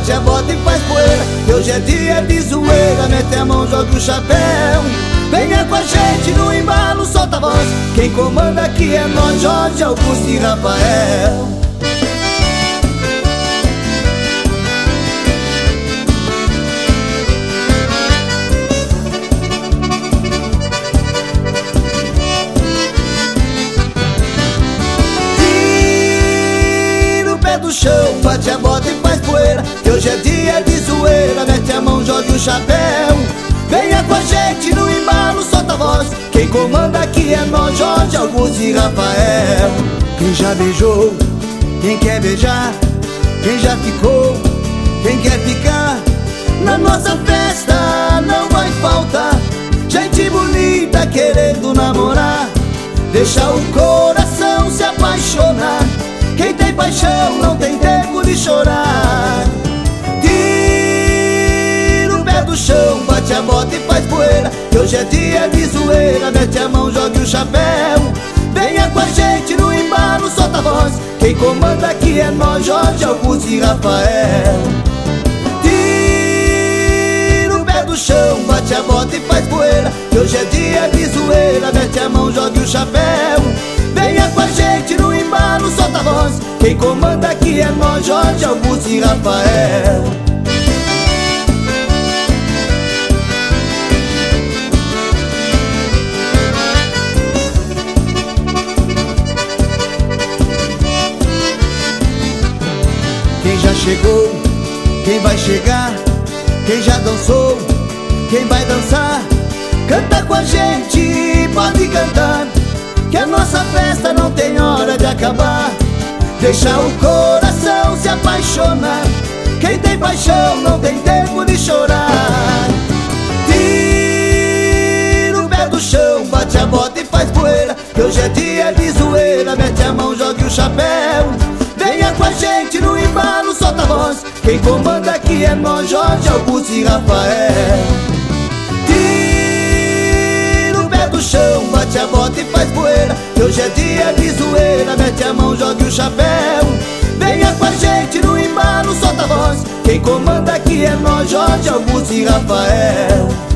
bate a bota e faz poeira, que hoje é dia de zoeira. Mete a mão, joga o chapéu, venha com a gente no embalo, solta a voz. Quem comanda aqui é nós, Jorge, Augusto e Rafael. Do chão, bate a bota e faz poeira, que hoje é dia de zoeira. Mete a mão, joga o chapéu, venha com a gente no embalo, solta a voz. Quem comanda aqui é nós, Jorge, Augusto e Rafael. Quem já beijou, quem quer beijar, quem já ficou, quem quer ficar, na nossa festa não vai faltar gente bonita querendo namorar. Deixa o coração se apaixonar, quem tem paixão não tem tempo de chorar. Tira o pé do chão, bate a bota e faz poeira, que hoje é dia de zoeira. Mete a mão, joga o chapéu, venha com a gente no embalo, solta a voz. Quem comanda aqui é nós, Jorge, Augusto e Rafael. Tira o pé do chão, bate a bota e faz poeira, que hoje é dia de zoeira. Mete a mão, joga o chapéu, venha com a gente no embalo, solta a voz. Quem comanda aqui é nós, Jorge, Augusto e Rafael. Quem já chegou, quem vai chegar, quem já dançou, quem vai dançar, canta com a gente, pode cantar, que a nossa festa não tem hora de acabar. Deixa o coração se apaixonar, quem tem paixão não tem tempo de chorar. Tira o pé do chão, bate a bota e faz poeira, que hoje é dia de zoeira. Mete a mão, joga o chapéu, venha com a gente no embalo, solta a voz. Quem comanda aqui é nós, Jorge, Augusto e Rafael. Do chão, bate a bota e faz poeira, que hoje é dia de zoeira. Mete a mão, joga o chapéu, venha com a gente no embalo, solta a voz. Quem comanda aqui é nós, Jorge, Augusto e Rafael.